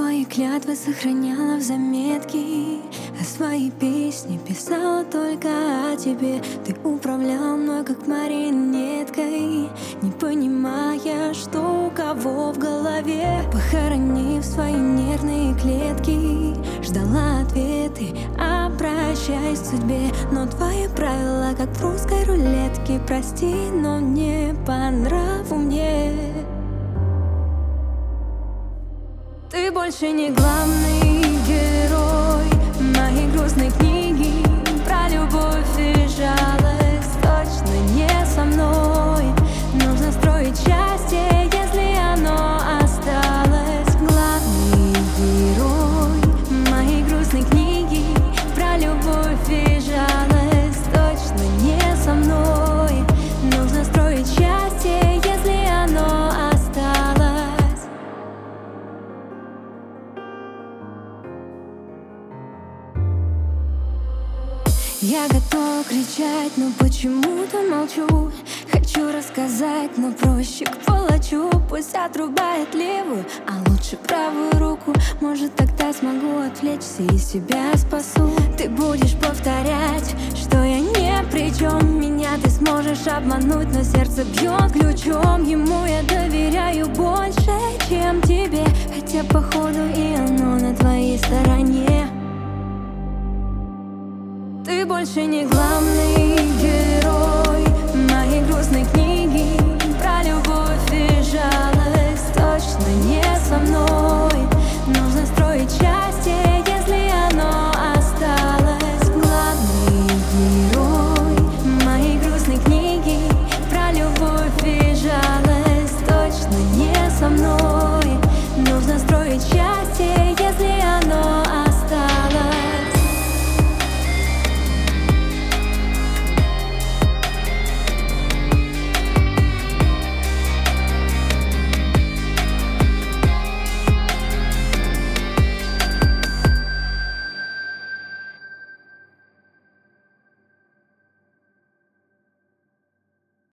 свои клятвы сохраняла в заметке, а свои песни писала только о тебе. Ты управлял мной как марионеткой, не понимая, что у кого в голове. Похоронив свои нервные клетки, ждала ответы, обращаясь к судьбе. Но твои правила, как в русской рулетке. Прости, но не по нраву мне. Ты больше не главный герой моей грустной книги про любовь и жалость. Точно не со мной. Нужно строить счастье, если оно осталось. Главный герой моей грустной книги про любовь и жалость. Точно не со мной. Нужно строить счастье, если оно осталось. Я готова кричать, но почему-то молчу. Хочу рассказать, но проще к палачу. Пусть отрубает левую, а лучше правую руку. Может, тогда смогу отвлечься и себя спасу. Ты будешь повторять, что я ни при чем. Меня ты сможешь обмануть, но сердце бьет ключом. Ему я доверяю больше, чем тебе, хотя походу и оно на твоей стороне. Ты больше не главный